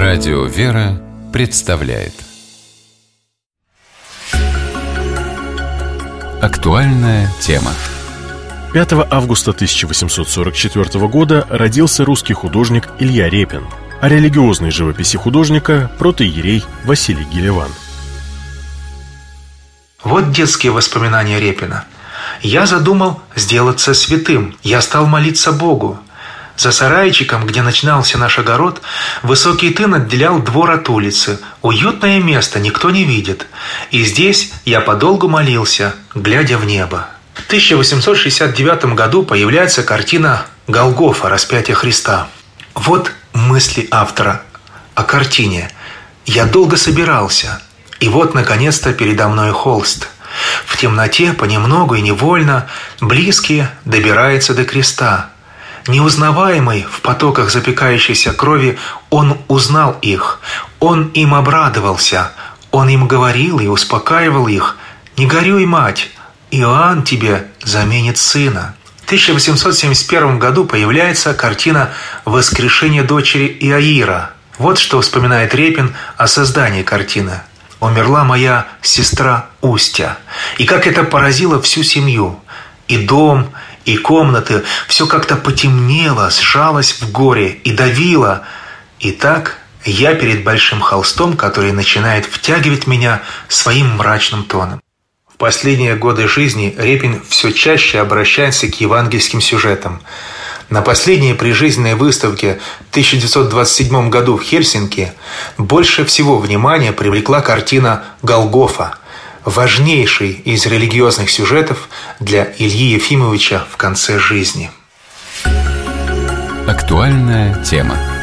Радио «Вера» представляет актуальная тема. 5 августа 1844 года родился русский художник Илья Репин. О религиозной живописи художника протоиерей Василий Гелеван. Вот детские воспоминания Репина. «Я задумал сделаться святым. Я стал молиться Богу. За сарайчиком, где начинался наш огород, высокий тын отделял двор от улицы. Уютное место, никто не видит. И здесь я подолгу молился, глядя в небо». В 1869 году появляется картина «Голгофа. Распятие Христа». Вот мысли автора о картине. «Я долго собирался, и вот, наконец-то, передо мной холст. В темноте, понемногу и невольно, близкие добираются до креста. Неузнаваемый в потоках запекающейся крови, он узнал их, он им обрадовался, он им говорил и успокаивал их: «Не горюй, мать, Иоанн тебе заменит сына». В 1871 году появляется картина «Воскрешение дочери Иаира». Вот что вспоминает Репин о создании картины. «Умерла моя сестра Устья, и как это поразило всю семью. И дом, и комнаты, все как-то потемнело, сжалось в горе и давило. И так я перед большим холстом, который начинает втягивать меня своим мрачным тоном». В последние годы жизни Репин все чаще обращается к евангельским сюжетам. На последней прижизненной выставке в 1927 году в Хельсинки больше всего внимания привлекла картина «Голгофа», важнейший из религиозных сюжетов для Ильи Ефимовича в конце жизни. Актуальная тема.